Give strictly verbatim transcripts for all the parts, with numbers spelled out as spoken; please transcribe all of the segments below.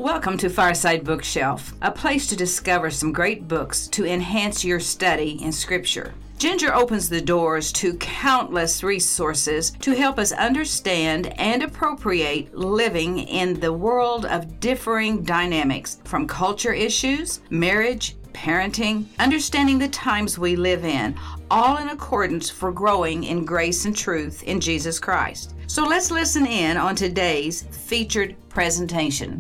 Welcome to Fireside Bookshelf, a place to discover some great books to enhance your study in Scripture. Ginger opens the doors to countless resources to help us understand and appropriate living in the world of differing dynamics, from culture issues, marriage, parenting, understanding the times we live in, all in accordance for growing in grace and truth in Jesus Christ. So let's listen in on today's featured presentation.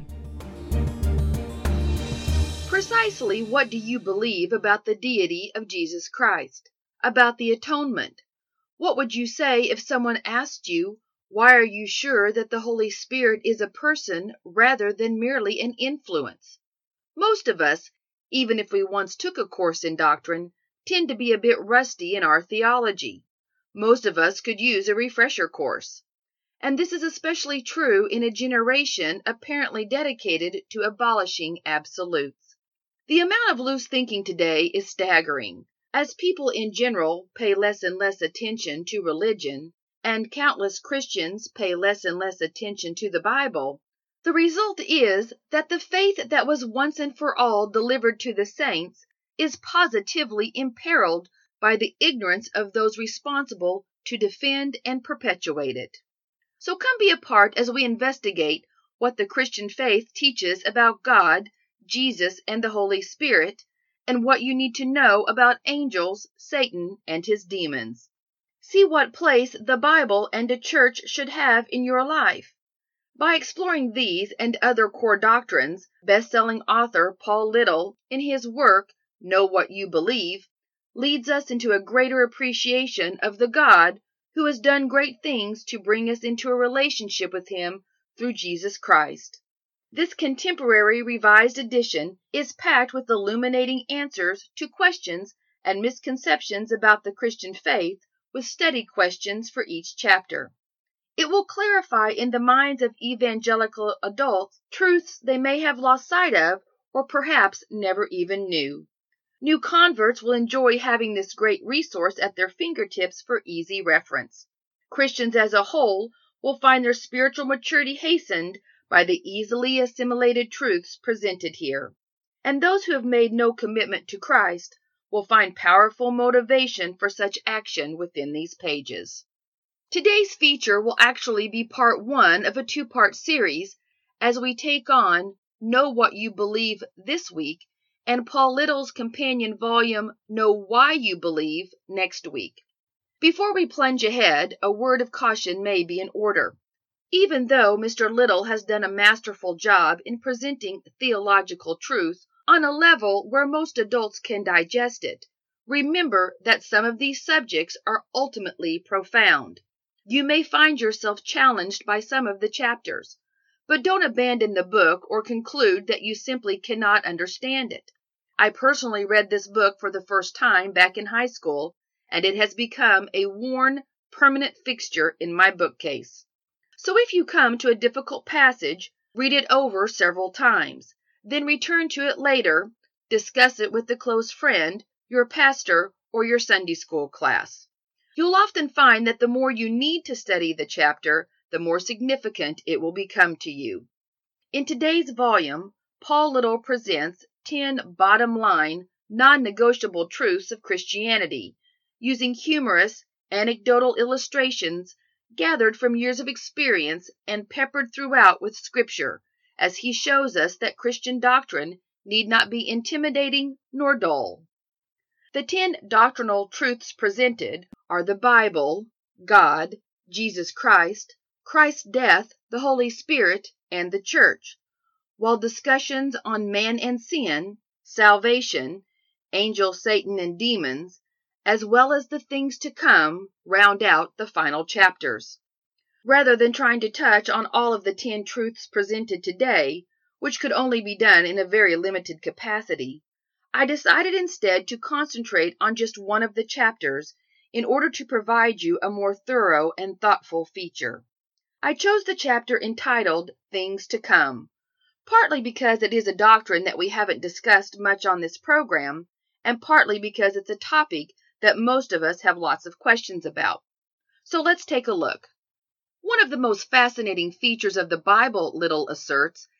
Precisely what do you believe about the deity of Jesus Christ? About the atonement? What would you say if someone asked you, why are you sure that the Holy Spirit is a person rather than merely an influence? Most of us, even if we once took a course in doctrine, tend to be a bit rusty in our theology. Most of us could use a refresher course. And this is especially true in a generation apparently dedicated to abolishing absolutes. The amount of loose thinking today is staggering. As people in general pay less and less attention to religion, and countless Christians pay less and less attention to the Bible, the result is that the faith that was once and for all delivered to the saints is positively imperiled by the ignorance of those responsible to defend and perpetuate it. So come be a part as we investigate what the Christian faith teaches about God, Jesus, and the Holy Spirit, and what you need to know about angels, Satan, and his demons. See what place the Bible and a church should have in your life. By exploring these and other core doctrines, best-selling author Paul Little, in his work, Know What You Believe, leads us into a greater appreciation of the God who has done great things to bring us into a relationship with him through Jesus Christ. This contemporary revised edition is packed with illuminating answers to questions and misconceptions about the Christian faith, with study questions for each chapter. It will clarify in the minds of evangelical adults truths they may have lost sight of or perhaps never even knew. New converts will enjoy having this great resource at their fingertips for easy reference. Christians as a whole will find their spiritual maturity hastened by the easily assimilated truths presented here. And those who have made no commitment to Christ will find powerful motivation for such action within these pages. Today's feature will actually be part one of a two-part series as we take on Know What You Believe this week and Paul Little's companion volume Know Why You Believe next week. Before we plunge ahead, a word of caution may be in order. Even though Mister Little has done a masterful job in presenting theological truth on a level where most adults can digest it, remember that some of these subjects are ultimately profound. You may find yourself challenged by some of the chapters, but don't abandon the book or conclude that you simply cannot understand it. I personally read this book for the first time back in high school, and it has become a worn, permanent fixture in my bookcase. So if you come to a difficult passage, read it over several times, then return to it later, discuss it with a close friend, your pastor, or your Sunday school class. You'll often find that the more you need to study the chapter, the more significant it will become to you. In today's volume, Paul Little presents ten bottom-line, non-negotiable truths of Christianity, using humorous, anecdotal illustrations gathered from years of experience and peppered throughout with Scripture, as he shows us that Christian doctrine need not be intimidating nor dull. The ten doctrinal truths presented are the Bible, God, Jesus Christ, Christ's death, the Holy Spirit, and the Church, while discussions on man and sin, salvation, angels, Satan, and demons, as well as the things to come, round out the final chapters. Rather than trying to touch on all of the ten truths presented today, which could only be done in a very limited capacity, I decided instead to concentrate on just one of the chapters in order to provide you a more thorough and thoughtful feature. I chose the chapter entitled Things to Come, partly because it is a doctrine that we haven't discussed much on this program, and partly because it's a topic that most of us have lots of questions about. So let's take a look. One of the most fascinating features of the Bible, Little asserts,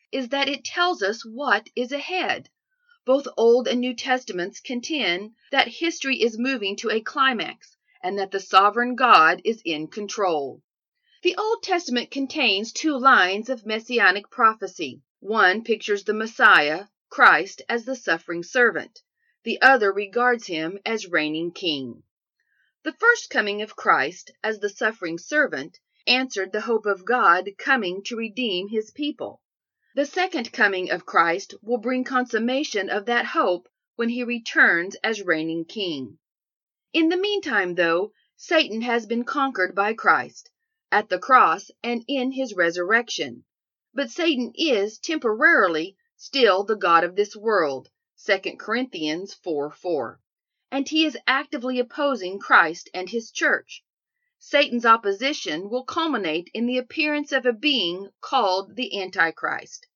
is that it tells us what is ahead. Both Old and New Testaments contend that history is moving to a climax and that the sovereign God is in control. The Old Testament contains two lines of messianic prophecy. One pictures the Messiah, Christ, as the suffering servant. The other regards him as reigning king. The first coming of Christ as the suffering servant answered the hope of God coming to redeem his people. The second coming of Christ will bring consummation of that hope when he returns as reigning king. In the meantime, though, Satan has been conquered by Christ, at the cross and in his resurrection. But Satan is, temporarily, still the god of this world, Second Corinthians four four, and he is actively opposing Christ and his church. Satan's opposition will culminate in the appearance of a being called the Antichrist.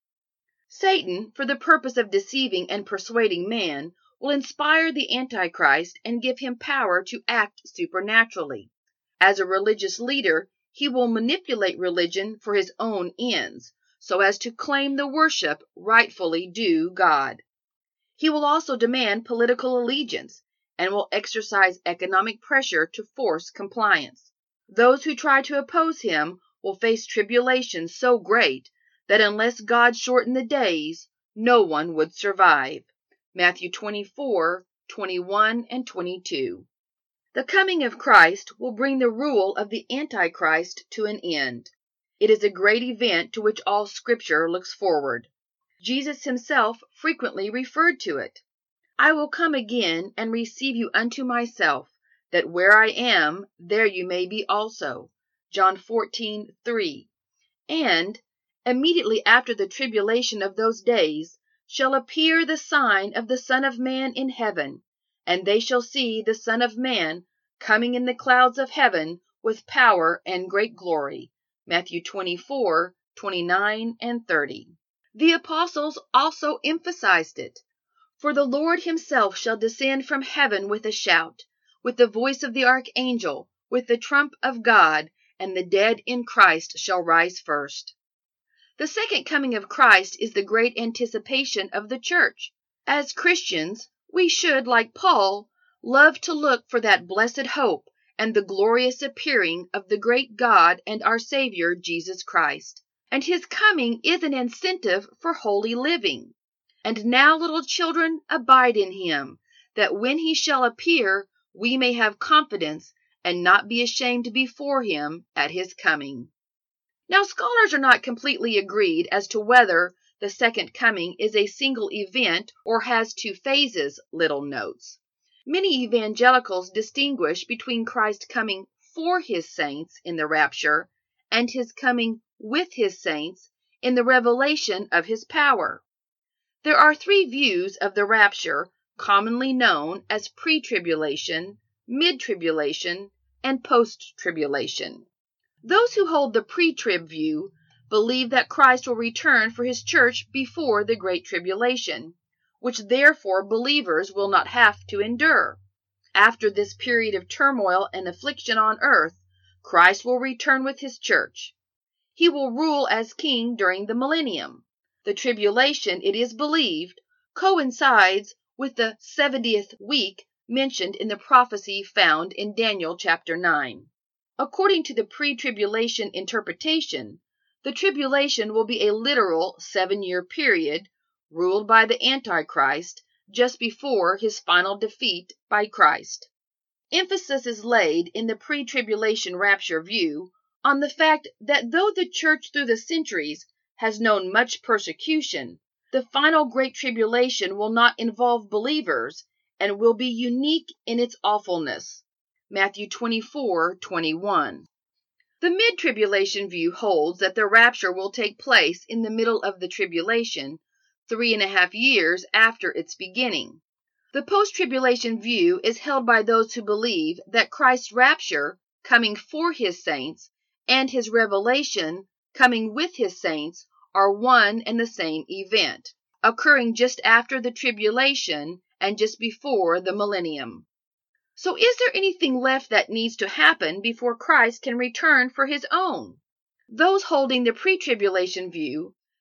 Satan, for the purpose of deceiving and persuading man, will inspire the Antichrist and give him power to act supernaturally. As a religious leader, he will manipulate religion for his own ends, so as to claim the worship rightfully due God. He will also demand political allegiance and will exercise economic pressure to force compliance. Those who try to oppose him will face tribulation so great that unless God shortened the days, no one would survive. Matthew twenty-four, twenty-one, and twenty-two. The coming of Christ will bring the rule of the Antichrist to an end. It is a great event to which all Scripture looks forward. Jesus himself frequently referred to it. I will come again and receive you unto myself, that where I am, there you may be also. John fourteen three. And, immediately after the tribulation of those days, shall appear the sign of the Son of Man in heaven, and they shall see the Son of Man coming in the clouds of heaven with power and great glory. Matthew twenty-four, twenty-nine, and thirty. The apostles also emphasized it. For the Lord himself shall descend from heaven with a shout, with the voice of the archangel, with the trump of God, and the dead in Christ shall rise first. The second coming of Christ is the great anticipation of the church. As Christians, we should, like Paul, love to look for that blessed hope and the glorious appearing of the great God and our Savior Jesus Christ. And his coming is an incentive for holy living. And now, little children, abide in him, that when he shall appear, we may have confidence and not be ashamed before him at his coming. Now, scholars are not completely agreed as to whether the second coming is a single event or has two phases, little notes. Many evangelicals distinguish between Christ coming for his saints in the rapture and his coming with his saints in the revelation of his power. There are three views of the rapture, commonly known as pre-tribulation, mid-tribulation, and post-tribulation. Those who hold the pre-trib view believe that Christ will return for his church before the Great Tribulation, which therefore believers will not have to endure. After this period of turmoil and affliction on earth, Christ will return with his church. He will rule as king during the millennium. The tribulation, it is believed, coincides with the seventieth week mentioned in the prophecy found in Daniel chapter nine. According to the pre-tribulation interpretation, the tribulation will be a literal seven-year period ruled by the Antichrist just before his final defeat by Christ. Emphasis is laid in the pre-tribulation rapture view on the fact that though the church through the centuries has known much persecution, the final Great Tribulation will not involve believers and will be unique in its awfulness. Matthew twenty-four twenty-one. The mid-tribulation view holds that the rapture will take place in the middle of the tribulation, three and a half years after its beginning. The post-tribulation view is held by those who believe that Christ's rapture, coming for his saints, and his revelation, coming with his saints, are one and the same event, occurring just after the tribulation and just before the millennium. So is there anything left that needs to happen before Christ can return for his own? Those holding the pre-tribulation view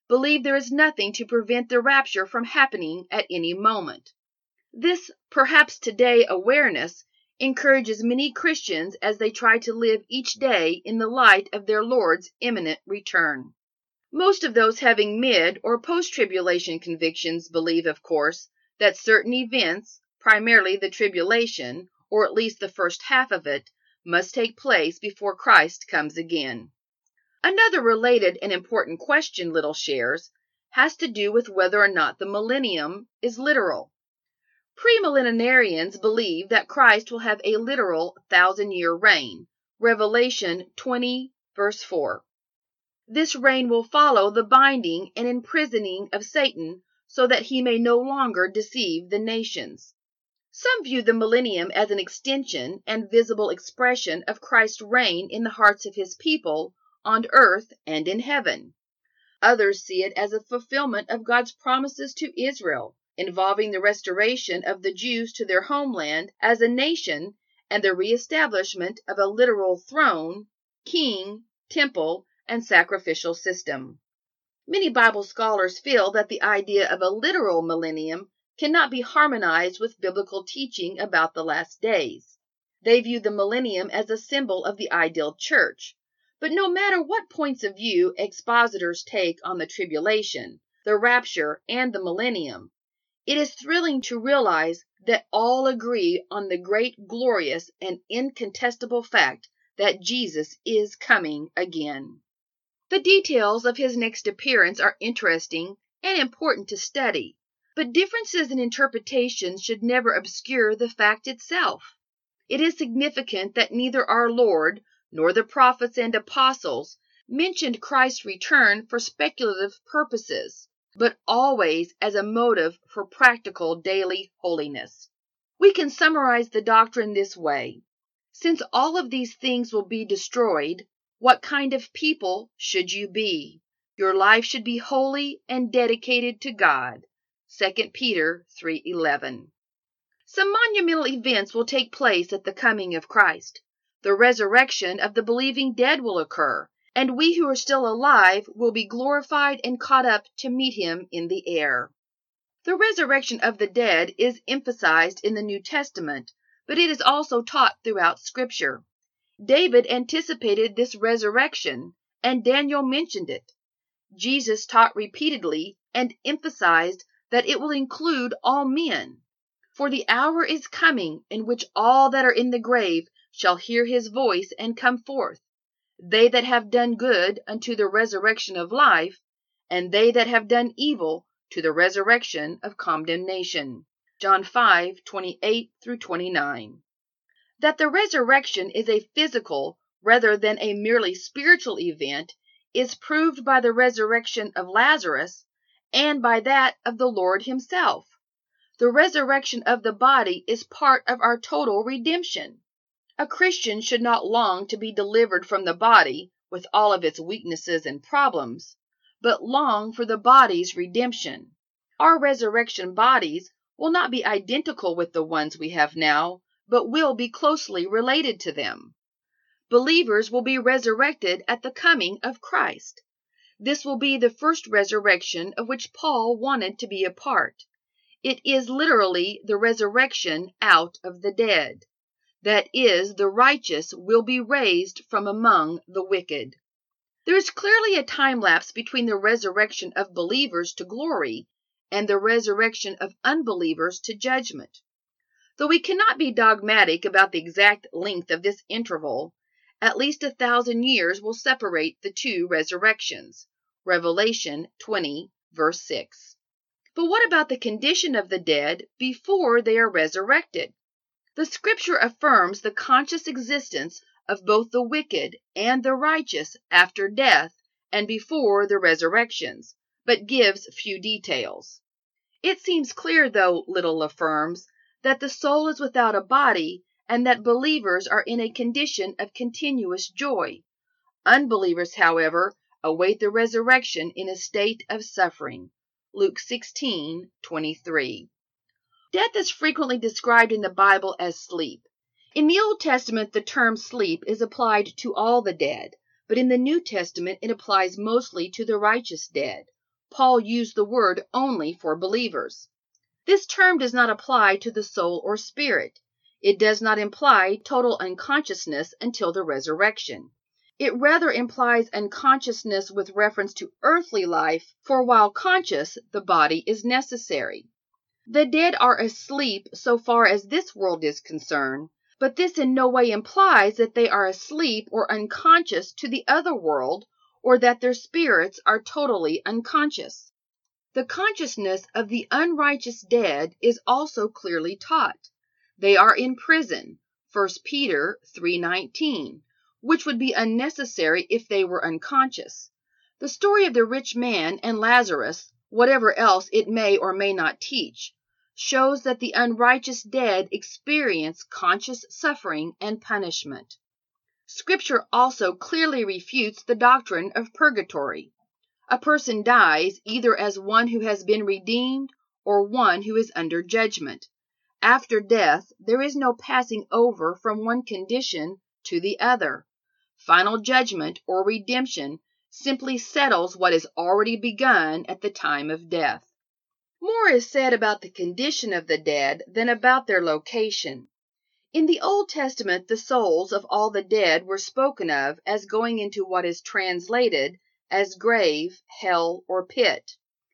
believe there is nothing to prevent the rapture from happening at any moment. This, perhaps today, awareness encourages many Christians as they try to live each day in the light of their Lord's imminent return. Most of those having mid- or post-tribulation convictions believe, of course, that certain events, primarily the tribulation, or at least the first half of it, must take place before Christ comes again. Another related and important question Little shares has to do with whether or not the millennium is literal. Premillenarians believe that Christ will have a literal thousand-year reign, Revelation twenty, verse four. This reign will follow the binding and imprisoning of Satan so that he may no longer deceive the nations. Some view the millennium as an extension and visible expression of Christ's reign in the hearts of his people on earth and in heaven. Others see it as a fulfillment of God's promises to Israel, involving the restoration of the Jews to their homeland as a nation and the reestablishment of a literal throne, king, temple, and sacrificial system. Many Bible scholars feel that the idea of a literal millennium cannot be harmonized with biblical teaching about the last days. They view the millennium as a symbol of the ideal church. But no matter what points of view expositors take on the tribulation, the rapture, and the millennium, it is thrilling to realize that all agree on the great, glorious, and incontestable fact that Jesus is coming again. The details of his next appearance are interesting and important to study, but differences in interpretation should never obscure the fact itself. It is significant that neither our Lord nor the prophets and apostles mentioned Christ's return for speculative purposes, but always as a motive for practical daily holiness. We can summarize the doctrine this way. Since all of these things will be destroyed, what kind of people should you be? Your life should be holy and dedicated to God. Second Peter three eleven. Some monumental events will take place at the coming of Christ. The resurrection of the believing dead will occur, and we who are still alive will be glorified and caught up to meet him in the air. The resurrection of the dead is emphasized in the New Testament, but it is also taught throughout Scripture. David anticipated this resurrection, and Daniel mentioned it. Jesus taught repeatedly and emphasized that it will include all men. For the hour is coming in which all that are in the grave shall hear his voice and come forth, they that have done good unto the resurrection of life, and they that have done evil to the resurrection of condemnation. John five twenty-eight through twenty-nine. That the resurrection is a physical rather than a merely spiritual event is proved by the resurrection of Lazarus and by that of the Lord himself. The resurrection of the body is part of our total redemption. A Christian should not long to be delivered from the body with all of its weaknesses and problems, but long for the body's redemption. Our resurrection bodies will not be identical with the ones we have now, but will be closely related to them. Believers will be resurrected at the coming of Christ. This will be the first resurrection of which Paul wanted to be a part. It is literally the resurrection out of the dead. That is, the righteous will be raised from among the wicked. There is clearly a time lapse between the resurrection of believers to glory and the resurrection of unbelievers to judgment. Though we cannot be dogmatic about the exact length of this interval, at least a thousand years will separate the two resurrections. Revelation twenty, verse six. But what about the condition of the dead before they are resurrected? The Scripture affirms the conscious existence of both the wicked and the righteous after death and before the resurrections, but gives few details. It seems clear, though Little affirms, that the soul is without a body and that believers are in a condition of continuous joy. Unbelievers, however, await the resurrection in a state of suffering. Luke sixteen twenty-three. Death is frequently described in the Bible as sleep. In the Old Testament, the term sleep is applied to all the dead, but in the New Testament, it applies mostly to the righteous dead. Paul used the word only for believers. This term does not apply to the soul or spirit. It does not imply total unconsciousness until the resurrection. It rather implies unconsciousness with reference to earthly life, for while conscious, the body is necessary. The dead are asleep so far as this world is concerned, but this in no way implies that they are asleep or unconscious to the other world, or that their spirits are totally unconscious. The consciousness of the unrighteous dead is also clearly taught. They are in prison, First Peter three nineteen, which would be unnecessary if they were unconscious. The story of the rich man and Lazarus, whatever else it may or may not teach, shows that the unrighteous dead experience conscious suffering and punishment. Scripture also clearly refutes the doctrine of purgatory. A person dies either as one who has been redeemed or one who is under judgment. After death, there is no passing over from one condition to the other. Final judgment or redemption simply settles what is already begun at the time of death. More is said about the condition of the dead than about their location. In the Old Testament, the souls of all the dead were spoken of as going into what is translated as grave, hell, or pit.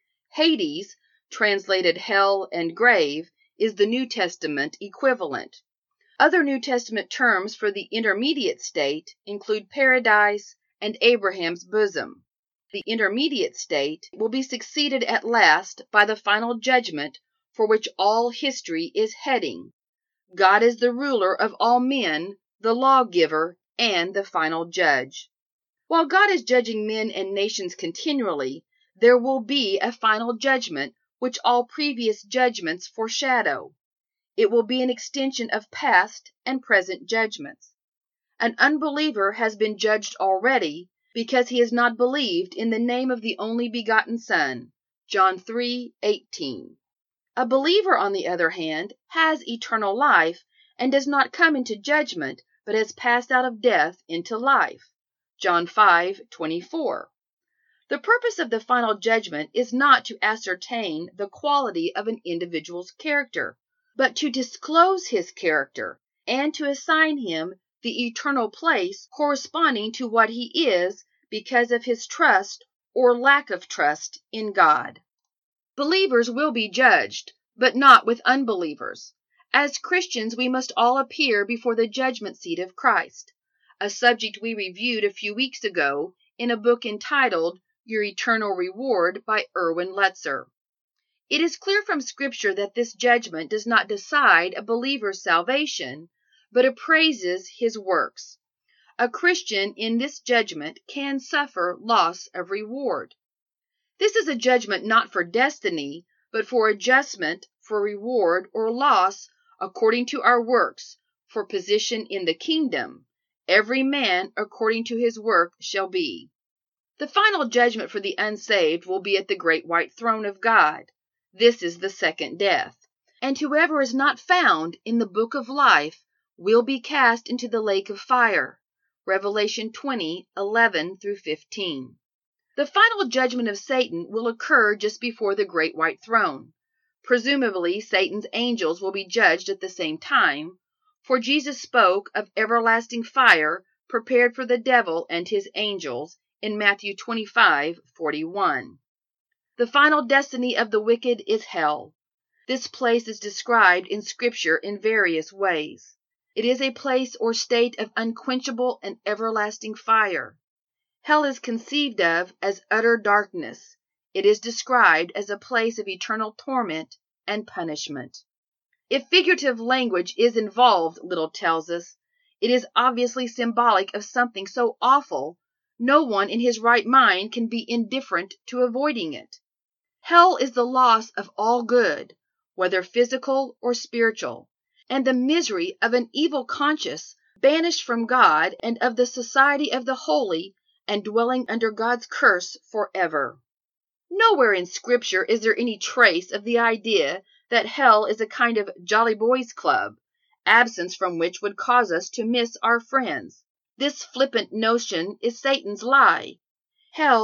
Hades, translated hell and grave, is the New Testament equivalent. Other New Testament terms for the intermediate state include paradise and Abraham's bosom. The intermediate state will be succeeded at last by the final judgment for which all history is heading. God is the ruler of all men, the lawgiver, and the final judge. While God is judging men and nations continually, there will be a final judgment which all previous judgments foreshadow. It will be an extension of past and present judgments. An unbeliever has been judged already because he has not believed in the name of the only begotten Son, John three eighteen. A believer, on the other hand, has eternal life and does not come into judgment, but has passed out of death into life, John five twenty-four. The purpose of the final judgment is not to ascertain the quality of an individual's character, but to disclose his character and to assign him the eternal place corresponding to what he is because of his trust or lack of trust in God. Believers will be judged, but not with unbelievers. As Christians, we must all appear before the judgment seat of Christ, a subject we reviewed a few weeks ago in a book entitled Your Eternal Reward by Erwin Lutzer. It is clear from Scripture that this judgment does not decide a believer's salvation, but appraises his works. A Christian in this judgment can suffer loss of reward. This is a judgment not for destiny, but for adjustment, for reward or loss according to our works, for position in the kingdom. Every man according to his work shall be. The final judgment for the unsaved will be at the great white throne of God. This is the second death. And whoever is not found in the book of life will be cast into the lake of fire. Revelation twenty eleven through fifteen. The final judgment of Satan will occur just before the great white throne. Presumably, Satan's angels will be judged at the same time, for Jesus spoke of everlasting fire prepared for the devil and his angels in Matthew twenty-five forty-one. The final destiny of the wicked is hell. This place is described in Scripture in various ways. It is a place or state of unquenchable and everlasting fire. Hell is conceived of as utter darkness. It is described as a place of eternal torment and punishment. If figurative language is involved, Little tells us, it is obviously symbolic of something so awful, no one in his right mind can be indifferent to avoiding it. Hell is the loss of all good, whether physical or spiritual, and the misery of an evil conscience banished from God and of the society of the holy and dwelling under God's curse forever. Nowhere in Scripture is there any trace of the idea that hell is a kind of jolly boys club, absence from which would cause us to miss our friends. This flippant notion is Satan's lie. Hell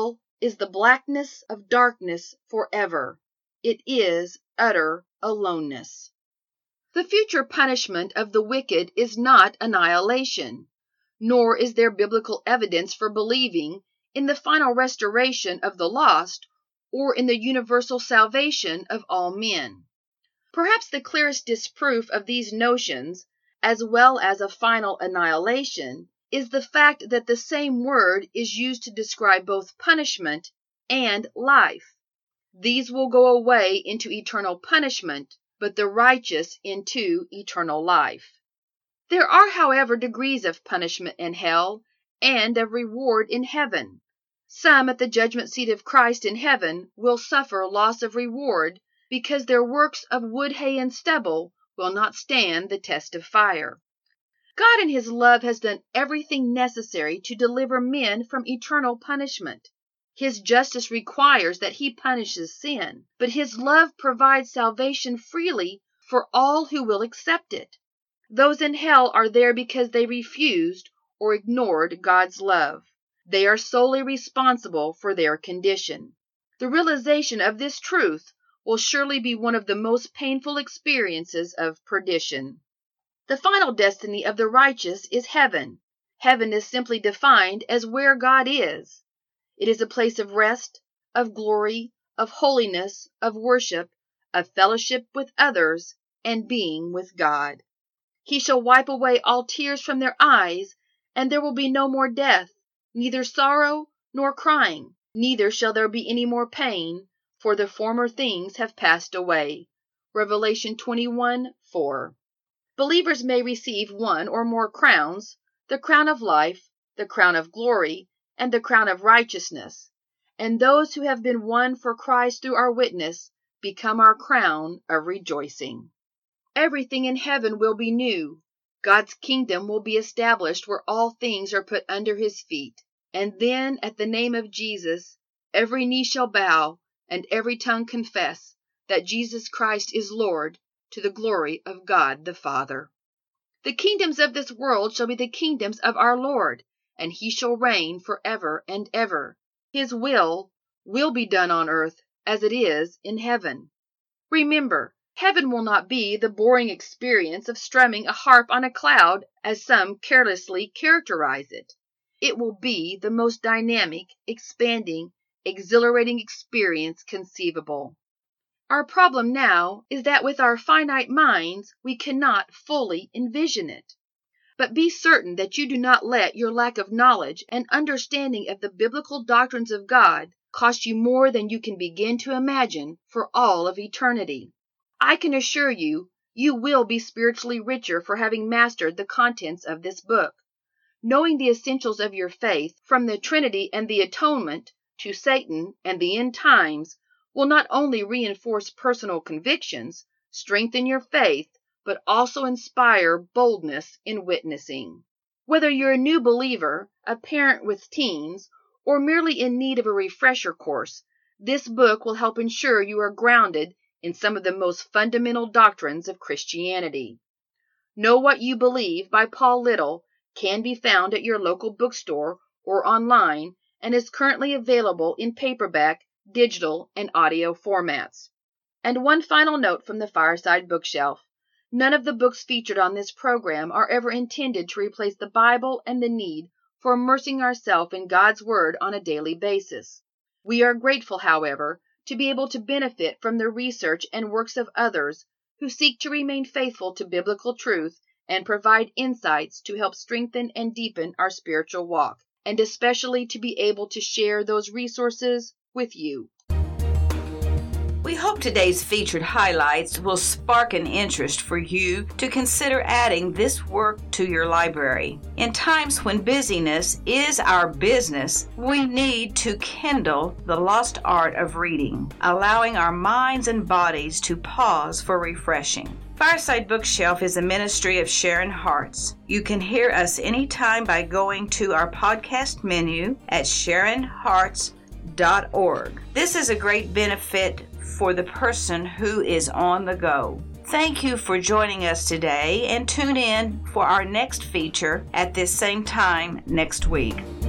is the blackness of darkness forever. It is utter aloneness. The future punishment of the wicked is not annihilation, nor is there biblical evidence for believing in the final restoration of the lost or in the universal salvation of all men. Perhaps the clearest disproof of these notions, as well as of final annihilation, is the fact that the same word is used to describe both punishment and life. These will go away into eternal punishment, but the righteous into eternal life. There are, however, degrees of punishment in hell and of reward in heaven. Some at the judgment seat of Christ in heaven will suffer loss of reward because their works of wood, hay, and stubble will not stand the test of fire. God in His love has done everything necessary to deliver men from eternal punishment. His justice requires that He punishes sin, but His love provides salvation freely for all who will accept it. Those in hell are there because they refused or ignored God's love. They are solely responsible for their condition. The realization of this truth will surely be one of the most painful experiences of perdition. The final destiny of the righteous is heaven. Heaven is simply defined as where God is. It is a place of rest, of glory, of holiness, of worship, of fellowship with others, and being with God. He shall wipe away all tears from their eyes, and there will be no more death, neither sorrow nor crying, neither shall there be any more pain, for the former things have passed away. Revelation twenty-one four. Believers may receive one or more crowns, the crown of life, the crown of glory, and the crown of righteousness, and those who have been won for Christ through our witness become our crown of rejoicing. Everything in heaven will be new. God's kingdom will be established where all things are put under His feet, and then at the name of Jesus, every knee shall bow and every tongue confess that Jesus Christ is Lord, to the glory of God the Father. The kingdoms of this world shall be the kingdoms of our Lord, and He shall reign forever and ever. His will will be done on earth as it is in heaven. Remember, heaven will not be the boring experience of strumming a harp on a cloud, as some carelessly characterize it. It will be the most dynamic, expanding, exhilarating experience conceivable. Our problem now is that with our finite minds, we cannot fully envision it. But be certain that you do not let your lack of knowledge and understanding of the biblical doctrines of God cost you more than you can begin to imagine for all of eternity. I can assure you, you will be spiritually richer for having mastered the contents of this book. Knowing the essentials of your faith, from the Trinity and the Atonement to Satan and the end times, will not only reinforce personal convictions, strengthen your faith, but also inspire boldness in witnessing. Whether you're a new believer, a parent with teens, or merely in need of a refresher course, this book will help ensure you are grounded in some of the most fundamental doctrines of Christianity. Know What You Believe by Paul Little can be found at your local bookstore or online and is currently available in paperback, digital, and audio formats. And one final note from the Fireside Bookshelf. None of the books featured on this program are ever intended to replace the Bible and the need for immersing ourselves in God's Word on a daily basis. We are grateful, however, to be able to benefit from the research and works of others who seek to remain faithful to biblical truth and provide insights to help strengthen and deepen our spiritual walk, and especially to be able to share those resources with you. We hope today's featured highlights will spark an interest for you to consider adding this work to your library. In times when busyness is our business, we need to kindle the lost art of reading, allowing our minds and bodies to pause for refreshing. Fireside Bookshelf is a ministry of Sharon Hearts. You can hear us anytime by going to our podcast menu at sharon hearts dot org. This is a great benefit for the person who is on the go. Thank you for joining us today, and tune in for our next feature at this same time next week.